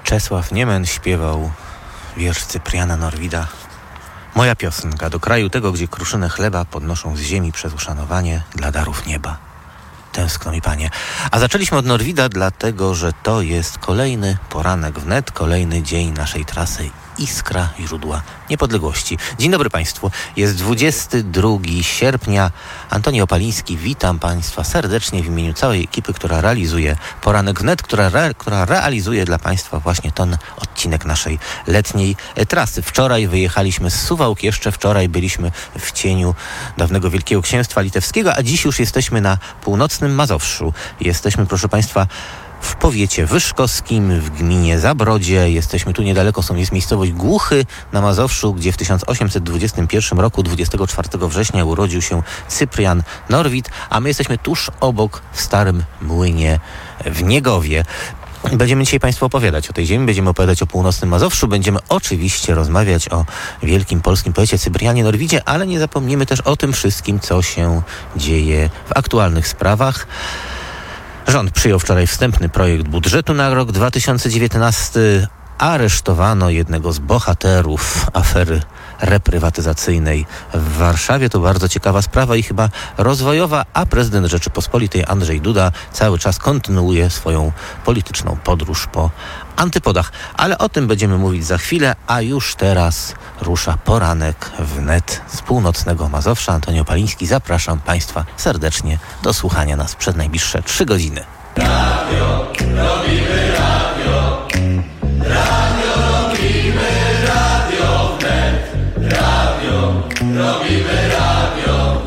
Czesław Niemen śpiewał wiersz Cypriana Norwida. Moja piosenka do kraju tego, gdzie kruszynę chleba podnoszą z ziemi przez uszanowanie dla darów nieba. Tęskno mi, Panie. A zaczęliśmy od Norwida, dlatego że to jest kolejny poranek wnet, kolejny dzień naszej trasy Iskra źródła niepodległości. Dzień dobry Państwu. Jest 22 sierpnia. Antoni Opaliński, witam Państwa serdecznie w imieniu całej ekipy, która realizuje Poranek Wnet, która realizuje dla Państwa właśnie ten odcinek naszej letniej trasy. Wczoraj wyjechaliśmy z Suwałk, jeszcze wczoraj byliśmy w cieniu dawnego Wielkiego Księstwa Litewskiego, a dziś już jesteśmy na północnym Mazowszu. Jesteśmy, proszę Państwa, w powiecie wyszkowskim, w gminie Zabrodzie. Jesteśmy tu niedaleko, jest miejscowość Głuchy na Mazowszu, gdzie w 1821 roku, 24 września urodził się Cyprian Norwid, a my jesteśmy tuż obok w Starym Młynie w Niegowie. Będziemy dzisiaj Państwu opowiadać o tej ziemi, będziemy opowiadać o północnym Mazowszu, będziemy oczywiście rozmawiać o wielkim polskim poecie Cyprianie Norwidzie, ale nie zapomnimy też o tym wszystkim, co się dzieje w aktualnych sprawach. Rząd przyjął wczoraj wstępny projekt budżetu na rok 2019. Aresztowano jednego z bohaterów afery reprywatyzacyjnej w Warszawie. To bardzo ciekawa sprawa i chyba rozwojowa, a prezydent Rzeczypospolitej Andrzej Duda cały czas kontynuuje swoją polityczną podróż po antypodach. Ale o tym będziemy mówić za chwilę, a już teraz rusza Poranek Wnet z północnego Mazowsza. Antoni Opaliński, zapraszam Państwa serdecznie do słuchania nas przez najbliższe 3 godziny. Radio, robimy radio. Radio, robimy radio wnet. Radio, robimy radio.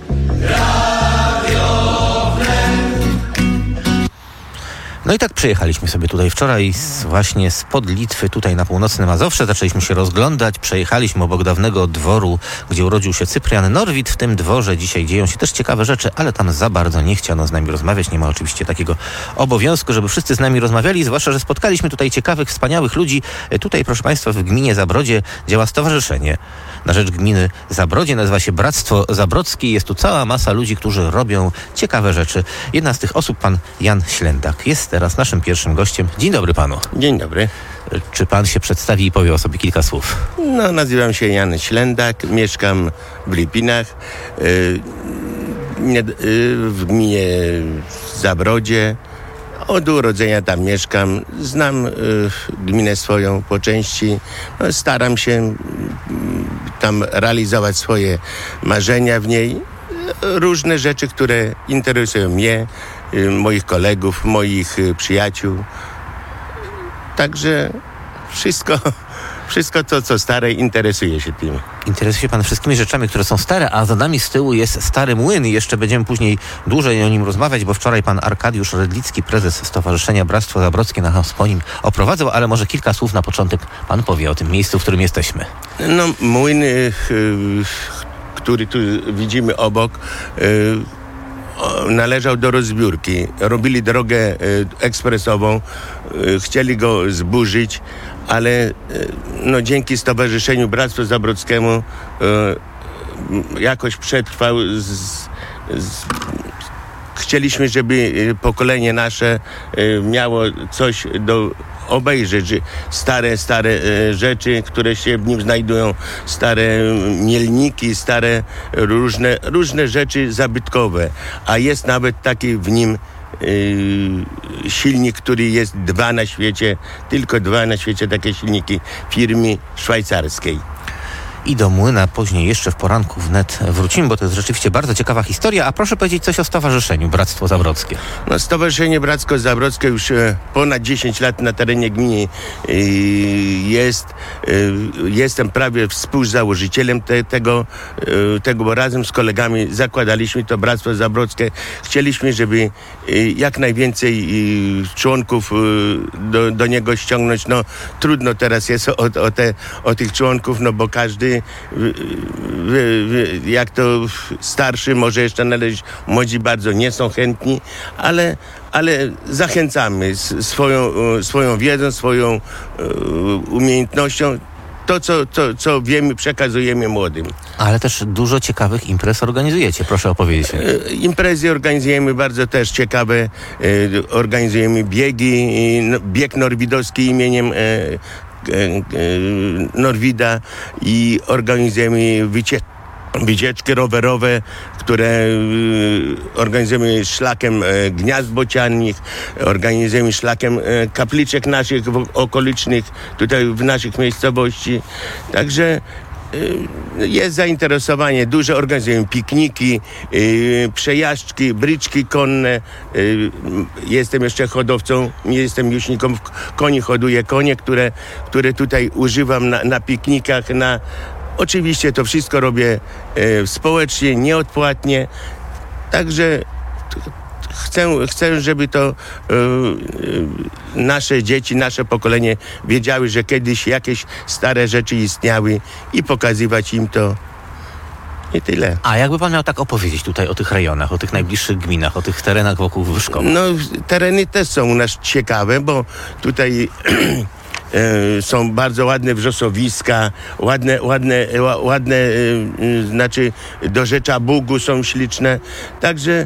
Radio wnet. No i tak przyjechaliśmy sobie tutaj wczoraj właśnie spod Litwy tutaj na północne Mazowsze. Zaczęliśmy się rozglądać, przejechaliśmy obok dawnego dworu, gdzie urodził się Cyprian Norwid. W tym dworze dzisiaj dzieją się też ciekawe rzeczy, ale tam za bardzo nie chciano z nami rozmawiać. Nie ma oczywiście takiego obowiązku, żeby wszyscy z nami rozmawiali, zwłaszcza, że spotkaliśmy tutaj ciekawych, wspaniałych ludzi. Tutaj, proszę Państwa, w gminie Zabrodzie działa stowarzyszenie na rzecz gminy Zabrodzie. Nazywa się Bractwo Zabrodzkie. Jest tu cała masa ludzi, którzy robią ciekawe rzeczy. Jedna z tych osób, pan Jan Ślędak, jest teraz naszym pierwszym gościem. Dzień dobry panu. Dzień dobry. Czy pan się przedstawi i powie o sobie kilka słów? No, nazywam się Jan Ślędak, mieszkam w Lipinach, w gminie Zabrodzie. Od urodzenia tam mieszkam, znam gminę swoją po części, no, staram się tam realizować swoje marzenia w niej. Różne rzeczy, które interesują mnie, moich kolegów, moich przyjaciół. Także wszystko to, co stare, interesuje się tym. Interesuje się pan wszystkimi rzeczami, które są stare, a za nami z tyłu jest Stary Młyn i jeszcze będziemy później dłużej o nim rozmawiać, bo wczoraj pan Arkadiusz Redlicki, prezes Stowarzyszenia Bractwo Zabrodzkie, nas po nim oprowadzał, ale może kilka słów na początek pan powie o tym miejscu, w którym jesteśmy. No, młyn, który tu widzimy obok, należał do rozbiórki. Robili drogę ekspresową, chcieli go zburzyć, ale no, dzięki Stowarzyszeniu Bractwo Zabrodzkiemu jakoś przetrwał. Chcieliśmy, żeby pokolenie nasze miało coś do obejrzeć, stare rzeczy, które się w nim znajdują, stare mielniki, stare różne rzeczy zabytkowe, a jest nawet taki w nim silnik, który jest tylko dwa na świecie takie silniki firmy szwajcarskiej. I do młyna później jeszcze w Poranku Wnet wrócimy, bo to jest rzeczywiście bardzo ciekawa historia. A proszę powiedzieć coś o Stowarzyszeniu Bractwo Zabrodzkie. No, Stowarzyszenie Bractwo Zabrodzkie już ponad 10 lat na terenie gminy jest. Jestem prawie współzałożycielem tego, bo razem z kolegami zakładaliśmy to Bractwo Zabrodzkie. Chcieliśmy, żeby jak najwięcej członków do niego ściągnąć. No, trudno teraz jest o tych członków, no bo każdy jak to starszy może jeszcze należeć, młodzi bardzo nie są chętni, ale zachęcamy swoją wiedzą, swoją umiejętnością. to co wiemy, przekazujemy młodym. Ale też dużo ciekawych imprez organizujecie. Proszę opowiedzieć. Imprezy organizujemy bardzo też ciekawe. Organizujemy biegi, bieg norwidowski imieniem Norwida i organizujemy wycieczki rowerowe, które organizujemy szlakiem gniazd bocianich, organizujemy szlakiem kapliczek naszych okolicznych, tutaj w naszych miejscowości. Także jest zainteresowanie duże, organizujemy pikniki, przejażdżki, bryczki konne. Jestem jeszcze hodowcą, jestem miłośnikiem koni, hoduję konie, które tutaj używam na piknikach, oczywiście to wszystko robię społecznie, nieodpłatnie, także chcę, żeby to nasze dzieci, nasze pokolenie wiedziały, że kiedyś jakieś stare rzeczy istniały i pokazywać im to. I tyle. A jakby pan miał tak opowiedzieć tutaj o tych rejonach, o tych najbliższych gminach, o tych terenach wokół Wyszkowa? No, tereny też są u nas ciekawe, bo tutaj są bardzo ładne wrzosowiska, ładne znaczy do Rzecza Bugu są śliczne. Także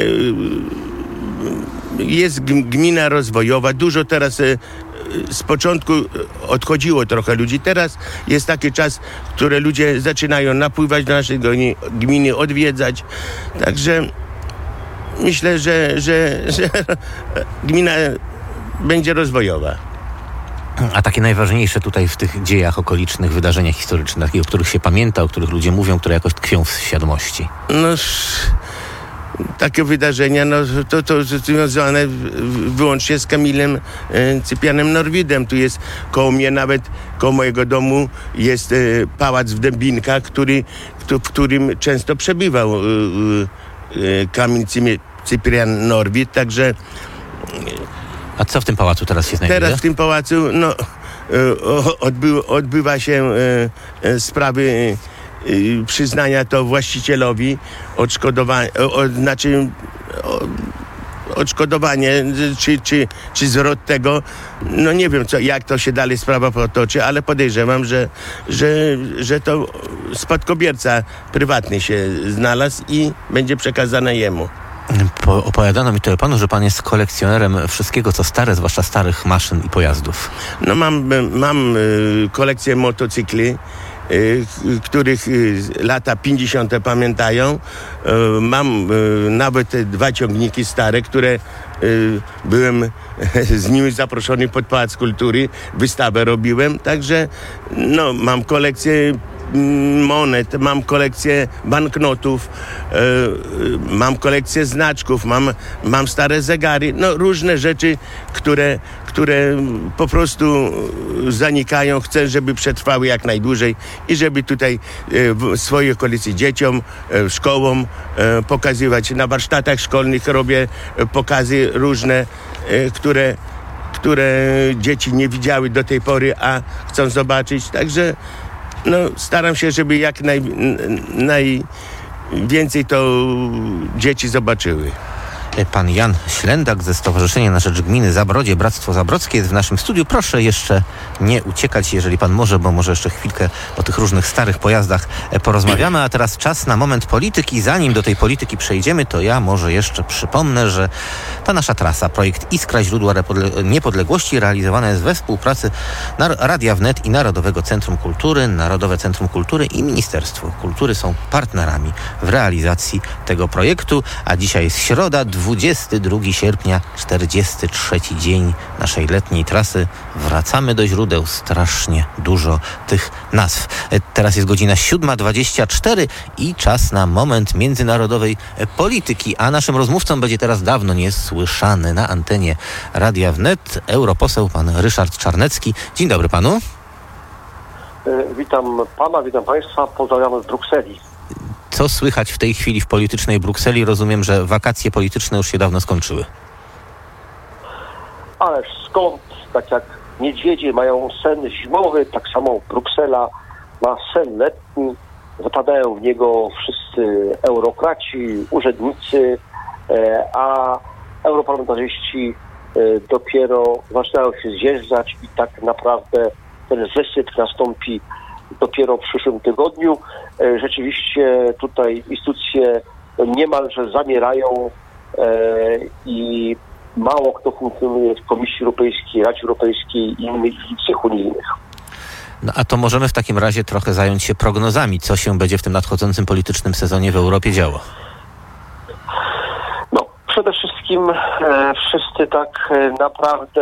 jest gmina rozwojowa. Dużo teraz z początku odchodziło trochę ludzi. Teraz jest taki czas, który ludzie zaczynają napływać do naszej gminy, odwiedzać. Także myślę, że gmina będzie rozwojowa. A takie najważniejsze tutaj w tych dziejach okolicznych, wydarzeniach historycznych, o których się pamięta, o których ludzie mówią, które jakoś tkwią w świadomości? No, takie wydarzenia, to związane wyłącznie z Kamilem Cyprianem Norwidem. Tu jest koło mnie, nawet koło mojego domu jest pałac w Dębinkach, w którym często przebywał Kamil Cyprian Norwid, także... A co w tym pałacu teraz się znajduje? Teraz w tym pałacu odbywa się sprawy przyznania to właścicielowi odszkodowanie czy zwrot tego. No nie wiem, jak to się dalej sprawa potoczy, ale podejrzewam, że to spadkobierca prywatny się znalazł i będzie przekazane jemu. Opowiadano mi tutaj panu, że pan jest kolekcjonerem wszystkiego, co stare, zwłaszcza starych maszyn i pojazdów. No mam kolekcję motocykli, których lata 50. pamiętają. Mam nawet 2 ciągniki stare, które byłem z nimi zaproszony pod Pałac Kultury. Wystawę robiłem, także mam kolekcję monet, mam kolekcję banknotów, mam kolekcję znaczków, mam stare zegary, różne rzeczy, które po prostu zanikają. Chcę, żeby przetrwały jak najdłużej i żeby tutaj w swojej okolicy dzieciom, szkołom pokazywać. Na warsztatach szkolnych robię pokazy różne, które dzieci nie widziały do tej pory, a chcą zobaczyć. Także staram się, żeby jak najwięcej to dzieci zobaczyły. Pan Jan Ślendak ze Stowarzyszenia na Rzecz Gminy Zabrodzie, Bractwo Zabrodzkie jest w naszym studiu. Proszę jeszcze nie uciekać, jeżeli pan może, bo może jeszcze chwilkę o tych różnych starych pojazdach porozmawiamy. A teraz czas na moment polityki. Zanim do tej polityki przejdziemy, to ja może jeszcze przypomnę, że ta nasza trasa, projekt Iskra Źródła Niepodległości, realizowana jest we współpracy Radia Wnet i Narodowego Centrum Kultury. Narodowe Centrum Kultury i Ministerstwo Kultury są partnerami w realizacji tego projektu, a dzisiaj jest środa, 22 sierpnia, 43 dzień naszej letniej trasy. Wracamy do źródeł. Strasznie dużo tych nazw. Teraz jest godzina 7:24 i czas na moment międzynarodowej polityki. A naszym rozmówcą będzie teraz dawno niesłyszany na antenie Radia Wnet europoseł pan Ryszard Czarnecki. Dzień dobry panu. Witam pana, witam państwa. Pozdrawiamy z Brukseli. Co słychać w tej chwili w politycznej Brukseli? Rozumiem, że wakacje polityczne już się dawno skończyły. Ależ skąd? Tak jak niedźwiedzie mają sen zimowy, tak samo Bruksela ma sen letni. Zapadają w niego wszyscy eurokraci, urzędnicy, a europarlamentarzyści dopiero zaczynają się zjeżdżać i tak naprawdę ten wysyp nastąpi dopiero w przyszłym tygodniu. Rzeczywiście tutaj instytucje niemalże zamierają i mało kto funkcjonuje w Komisji Europejskiej, Radzie Europejskiej i innych instytucjach unijnych. No a to możemy w takim razie trochę zająć się prognozami, co się będzie w tym nadchodzącym politycznym sezonie w Europie działo. No, przede wszystkim wszyscy tak naprawdę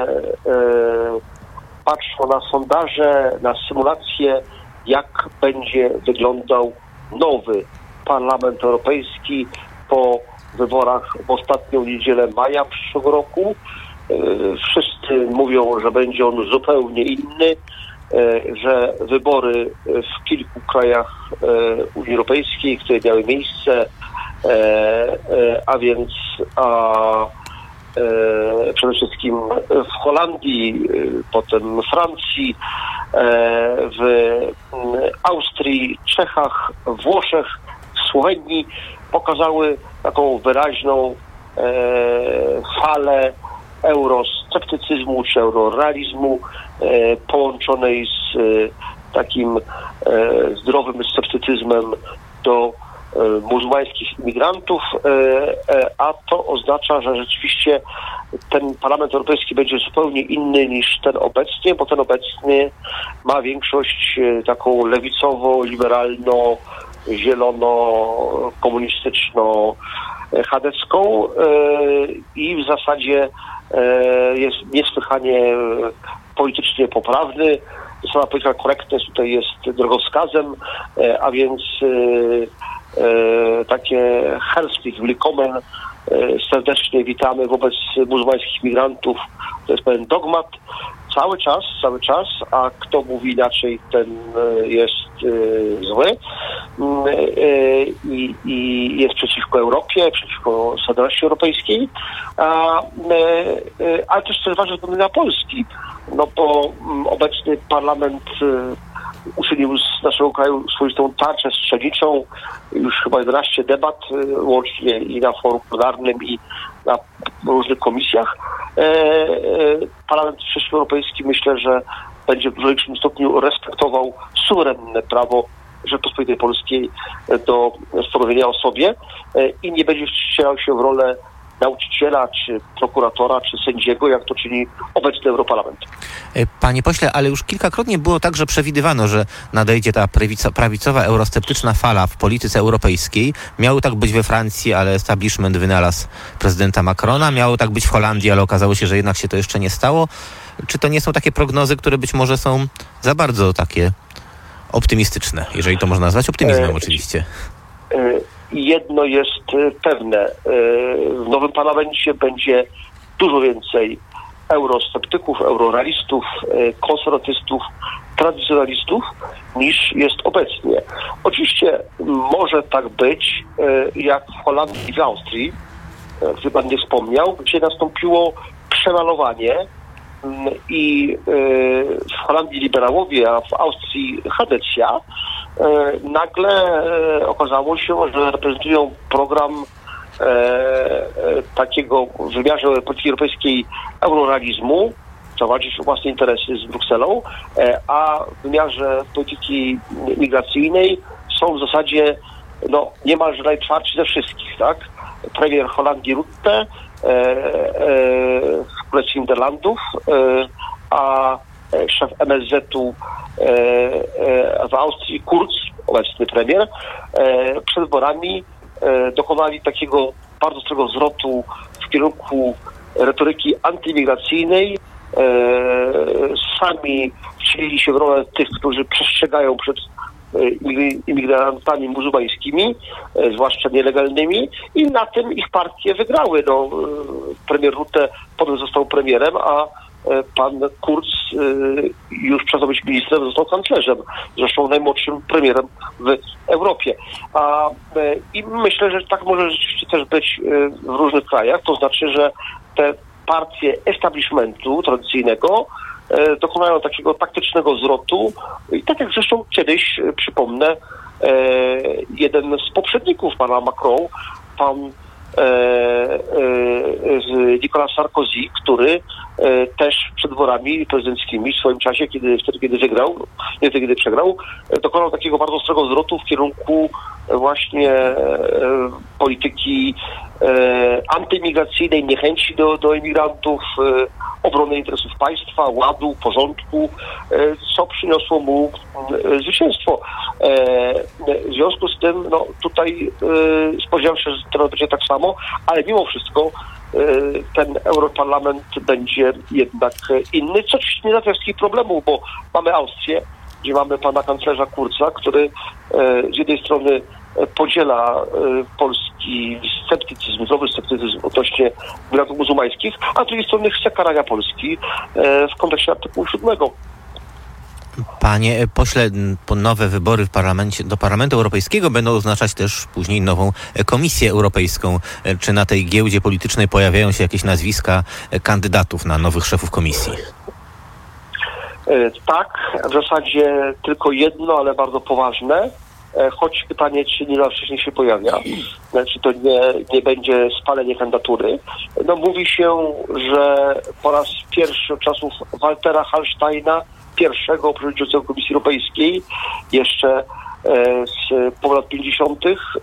patrzą na sondaże, na symulacje, jak będzie wyglądał nowy Parlament Europejski po wyborach w ostatnią niedzielę maja przyszłego roku. Wszyscy mówią, że będzie on zupełnie inny, że wybory w kilku krajach Unii Europejskiej, które miały miejsce, a więc przede wszystkim w Holandii, potem w Francji, w Austrii, Czechach, Włoszech, Słowenii pokazały taką wyraźną falę eurosceptycyzmu czy eurorealizmu połączonej z takim zdrowym sceptycyzmem do muzułmańskich imigrantów, a to oznacza, że rzeczywiście ten Parlament Europejski będzie zupełnie inny niż ten obecnie, bo ten obecny ma większość taką lewicowo-liberalno, zielono-komunistyczno-chadecką i w zasadzie jest niesłychanie politycznie poprawny. Sama polityka korektność tutaj jest drogowskazem, a więc takie herzlich willkommen, serdecznie witamy wobec muzułmańskich migrantów. To jest pewien dogmat. Cały czas, a kto mówi inaczej, ten jest zły i jest przeciwko Europie, przeciwko solidarności europejskiej, ale też ważne względy na Polski, no bo obecny parlament uczynił z naszego kraju swoistą tarczę strzelniczą, już chyba 11 debat łącznie i na forum plenarnym i na różnych komisjach. Parlament Europejski myślę, że będzie w większym stopniu respektował suwerenne prawo Rzeczypospolitej Polskiej do stanowienia o sobie i nie będzie wcierał się w rolę nauczyciela, czy prokuratora, czy sędziego, jak to czyni obecny Europarlament. Panie pośle, ale już kilkakrotnie było tak, że przewidywano, że nadejdzie ta prawicowa, eurosceptyczna fala w polityce europejskiej. Miało tak być we Francji, ale establishment wynalazł prezydenta Macrona. Miało tak być w Holandii, ale okazało się, że jednak się to jeszcze nie stało. Czy to nie są takie prognozy, które być może są za bardzo takie optymistyczne, jeżeli to można nazwać optymizmem oczywiście? Jedno jest pewne. W nowym parlamencie będzie dużo więcej eurosceptyków, eurorealistów, konserwatystów, tradycjonalistów niż jest obecnie. Oczywiście może tak być, jak w Holandii i w Austrii, gdy pan nie wspomniał, gdzie nastąpiło przemalowanie i w Holandii liberałowie, a w Austrii Chadecja, nagle okazało się, że reprezentują program takiego w wymiarze polityki europejskiej eurorealizmu, co walczyć o własne interesy z Brukselą, a w wymiarze polityki migracyjnej są w zasadzie niemalże najtwardsi ze wszystkich, tak? Premier Holandii Rutte, w Królestwie Niderlandów, a szef MSZ-u w Austrii, Kurz, obecny premier, przed wyborami dokonali takiego bardzo ostrego zwrotu w kierunku retoryki antyimigracyjnej. Sami wcielili się w rolę tych, którzy przestrzegają przed imigrantami muzułmańskimi, zwłaszcza nielegalnymi, i na tym ich partie wygrały. Premier Rutte potem został premierem, a pan Kurz już przestał być ministrem, został kanclerzem, zresztą najmłodszym premierem w Europie. I myślę, że tak może rzeczywiście też być w różnych krajach, to znaczy, że te partie establishmentu tradycyjnego dokonają takiego taktycznego zwrotu i tak jak zresztą kiedyś, przypomnę, jeden z poprzedników pana Macron, pan Nicolas Sarkozy, który też przed wyborami prezydenckimi w swoim czasie, kiedy wygrał, nie wtedy, kiedy przegrał, dokonał takiego bardzo ostrego zwrotu w kierunku właśnie polityki antymigracyjnej, niechęci do imigrantów, obrony interesów państwa, ładu, porządku, co przyniosło mu zwycięstwo. W związku z tym, no tutaj spodziewam się, że teraz będzie tak samo, ale mimo wszystko ten Europarlament będzie jednak inny, co oczywiście nie załatwia wszystkich problemów, bo mamy Austrię, gdzie mamy pana kanclerza Kurza, który z jednej strony podziela polski sceptycyzm, zdrowy sceptycyzm odnośnie migrantów muzułmańskich, a z drugiej strony chce karania Polski w kontekście artykułu 7. Panie pośle, nowe wybory do Parlamentu Europejskiego będą oznaczać też później nową Komisję Europejską. Czy na tej giełdzie politycznej pojawiają się jakieś nazwiska kandydatów na nowych szefów komisji? Tak, w zasadzie tylko jedno, ale bardzo poważne. Choć pytanie, czy nie za wcześnie się pojawia, czy to nie będzie spalenie kandydatury. No mówi się, że po raz pierwszy od czasów Waltera Hallsteina, pierwszego przewodniczącego Komisji Europejskiej, jeszcze z połowy lat 50.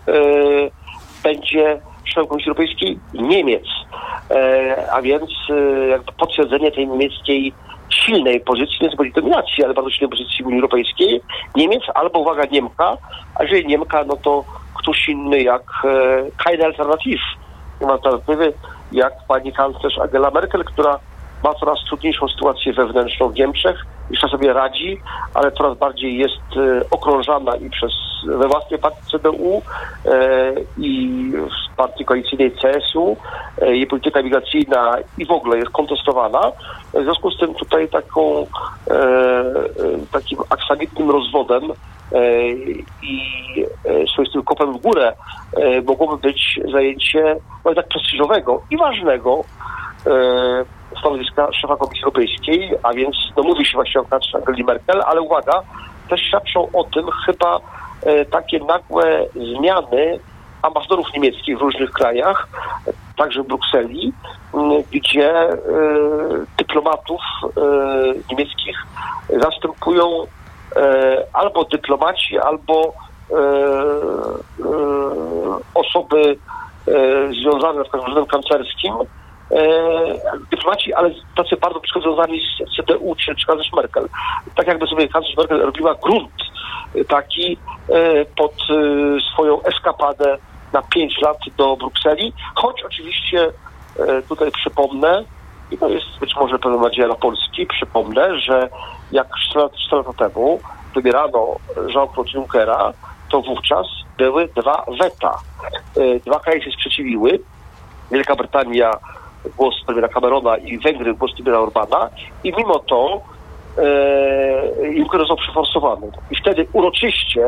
będzie szefem Komisji Europejskiej Niemiec. A więc jakby potwierdzenie tej niemieckiej silnej pozycji, nie tylko dominacji, ale bardzo silnej pozycji Unii Europejskiej. Niemiec albo, uwaga, Niemka, a jeżeli Niemka, no to ktoś inny jak keine Alternative. Nie ma alternatywy jak pani kanclerz Angela Merkel, która ma coraz trudniejszą sytuację wewnętrzną w Niemczech, jeszcze sobie radzi, ale coraz bardziej jest okrążana i we własnej partii CDU i w partii koalicyjnej CSU. Jej polityka migracyjna i w ogóle jest kontestowana. W związku z tym tutaj takim aksamitnym rozwodem i swoistym kopem w górę mogłoby być zajęcie tak prestiżowego i ważnego stanowiska szefa Komisji Europejskiej, a więc no, mówi się właśnie o kanclerz Angeli Merkel, ale uwaga, też świadczą o tym chyba takie nagłe zmiany ambasadorów niemieckich w różnych krajach, także w Brukseli, gdzie dyplomatów niemieckich zastępują albo dyplomaci, albo osoby związane na przykład z urzędem kanclerskim, dyplomaci, ale tacy bardzo blisko związani z CDU czy kanclerz Merkel. Tak jakby sobie kanclerz Merkel robiła grunt taki pod swoją eskapadę na 5 lat do Brukseli, choć oczywiście tutaj przypomnę, i to jest być może pewna nadzieja dla Polski, przypomnę, że jak 4 lata temu wybierano Jean-Claude Junckera, to wówczas były 2 weta. 2 kraje się sprzeciwiły. Wielka Brytania głos premiera Camerona i Węgry głos premiera Orbana i mimo to Juncker został przeforsowany. I wtedy uroczyście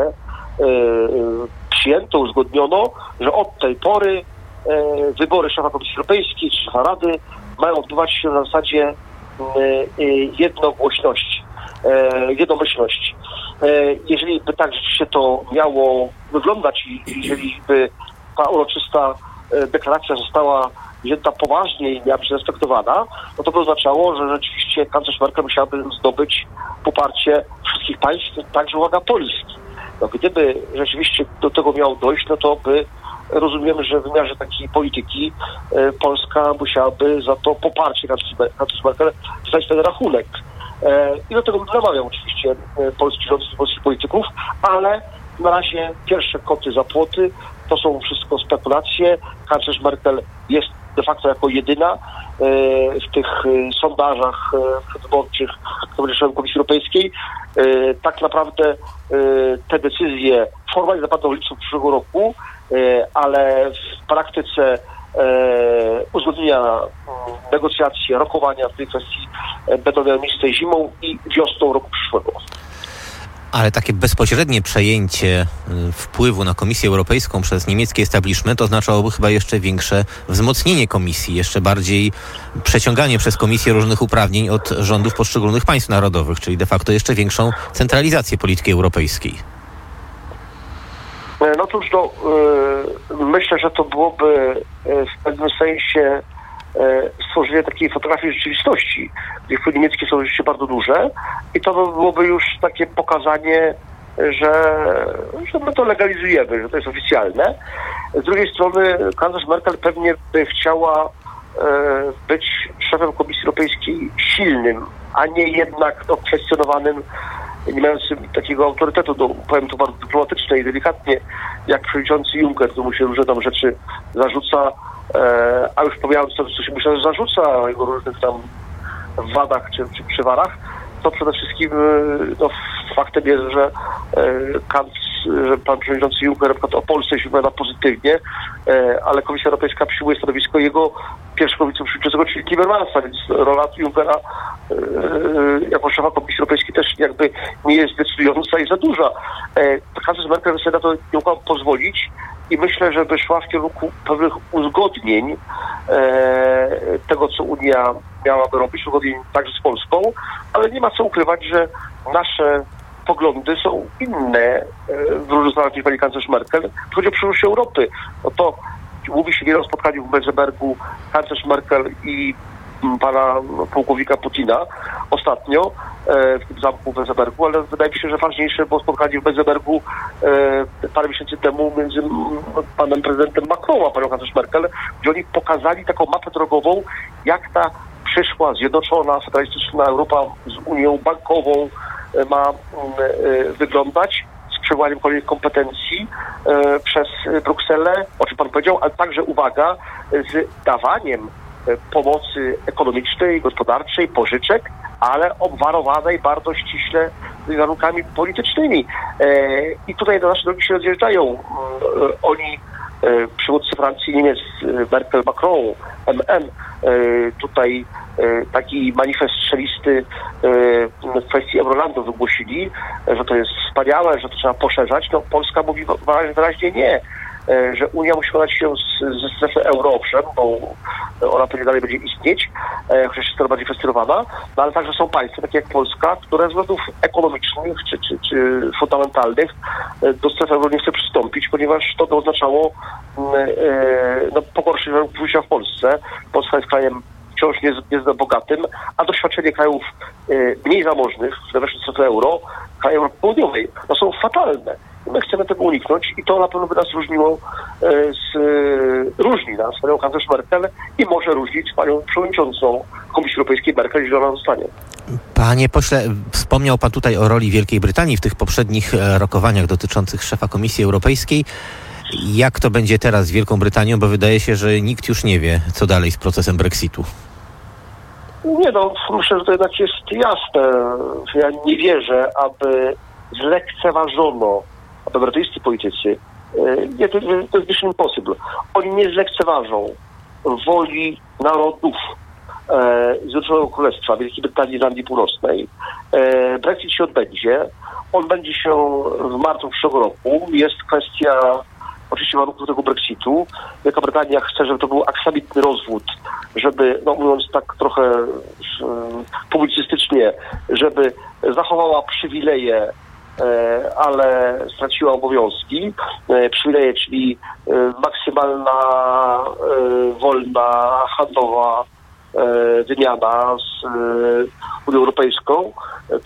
przyjęto, uzgodniono, że od tej pory wybory szefa Komisji Europejskiej czy szefa Rady mają odbywać się na zasadzie jednogłośności, jednomyślności. Jeżeli by tak rzeczywiście to miało wyglądać i jeżeli by ta uroczysta deklaracja została wzięta poważnie i miała być respektowana, no to by oznaczało, że rzeczywiście kanclerz Merkel musiałaby zdobyć poparcie wszystkich państw, także uwaga Polski. No gdyby rzeczywiście do tego miało dojść, no to by rozumiemy, że w wymiarze takiej polityki Polska musiałaby za to poparcie kanclerz Merkel wstać ten rachunek. I do tego bym namawiał oczywiście polski rząd i polskich polityków, ale na razie pierwsze koty za płoty, to są wszystko spekulacje. Kanclerz Merkel jest de facto jako jedyna w tych sondażach wyborczych, które będzie szefem Komisji Europejskiej. Tak naprawdę te decyzje formalnie zapadną w lipcu przyszłego roku, ale w praktyce uzgodnienia, negocjacje, rokowania w tej kwestii będą miały miejsce zimą i wiosną roku przyszłego. Ale takie bezpośrednie przejęcie wpływu na Komisję Europejską przez niemiecki establishment oznaczałoby chyba jeszcze większe wzmocnienie Komisji, jeszcze bardziej przeciąganie przez Komisję różnych uprawnień od rządów poszczególnych państw narodowych, czyli de facto jeszcze większą centralizację polityki europejskiej. No cóż, myślę, że to byłoby w pewnym sensie stworzenie takiej fotografii rzeczywistości, gdzie wpływy niemieckie są rzeczywiście bardzo duże i to byłoby już takie pokazanie, że my to legalizujemy, że to jest oficjalne. Z drugiej strony kanclerz Merkel pewnie by chciała być szefem Komisji Europejskiej silnym, a nie jednak kwestionowanym, nie mającym takiego autorytetu, powiem to bardzo dyplomatycznie i delikatnie, jak przewodniczący Juncker, któremu się różne tam rzeczy zarzuca, a już pomijając to, co się mu zarzuca o jego różnych tam wadach czy przewarach, to przede wszystkim faktem jest, że pan przewodniczący Juncker na przykład o Polsce się wypowiada pozytywnie, ale Komisja Europejska przyjmuje stanowisko jego pierwszego wiceprzewodniczącego, czyli Timmermansa, więc rola Junckera jako szefa Komisji Europejskiej też jakby nie jest decydująca i za duża. Kanclerz Merkel sobie na to nie mogła pozwolić i myślę, że by szła w kierunku pewnych uzgodnień tego, co Unia miałaby robić, uzgodnień także z Polską, ale nie ma co ukrywać, że nasze poglądy są inne w różnych sprawach niż pani kanclerz Merkel. Chodzi o przyszłość Europy. No to mówi się wiele o spotkaniu w Mesebergu kanclerz Merkel i pana pułkownika Putina ostatnio w tym zamku w Mesebergu, ale wydaje mi się, że ważniejsze było spotkanie w Mesebergu parę miesięcy temu między panem prezydentem Macronem a panią kanclerz Merkel, gdzie oni pokazali taką mapę drogową, jak ta przyszła, zjednoczona, federalistyczna Europa z Unią Bankową ma wyglądać, z przełamaniem kolejnych kompetencji przez Brukselę, o czym pan powiedział, ale także, uwaga, z dawaniem pomocy ekonomicznej, gospodarczej, pożyczek, ale obwarowanej bardzo ściśle warunkami politycznymi. I tutaj na nasze drogi się rozjeżdżają. Oni, przywódcy Francji, Niemiec, Merkel, Macron, MM, tutaj taki manifest strzelisty w kwestii Eurolandu wygłosili, że to jest wspaniałe, że to trzeba poszerzać. No, Polska mówi wyraźnie nie, że Unia musi wykonać się ze strefy euro, owszem, bo ona pewnie dalej będzie istnieć, chociaż jest coraz bardziej kwestionowana, no ale także są państwa, takie jak Polska, które z względów ekonomicznych czy fundamentalnych do strefy euro nie chce przystąpić, ponieważ to by oznaczało pogorszenie warunków życia w Polsce. Polska jest krajem wciąż niezwykle bogatym, a doświadczenie krajów mniej zamożnych, które weszły w strefę euro, krajów Europy Południowej, są fatalne. My chcemy tego uniknąć i to na pewno by nas różni nas panią kanclerz Merkel i może różnić panią przewodniczącą Komisji Europejskiej Merkel, jeżeli ona zostanie. Panie pośle, wspomniał pan tutaj o roli Wielkiej Brytanii w tych poprzednich rokowaniach dotyczących szefa Komisji Europejskiej. Jak to będzie teraz z Wielką Brytanią? Bo wydaje się, że nikt już nie wie, co dalej z procesem Brexitu. Nie, myślę, że to jednak jest jasne. Ja nie wierzę, aby zlekceważono, aby brytyjscy politycy, nie, to jest mission impossible. Oni nie zlekceważą woli narodów Zjednoczonego Królestwa, Wielkiej Brytanii, Irlandii Północnej. Brexit się odbędzie. On będzie się w marcu przyszłego roku. Jest kwestia oczywiście warunków tego Brexitu. Wielka Brytania chce, żeby to był aksamitny rozwód, żeby, mówiąc tak trochę publicystycznie, żeby zachowała przywileje, ale straciła obowiązki. Przywileje, czyli maksymalna wolna handlowa wymiana z Unią Europejską.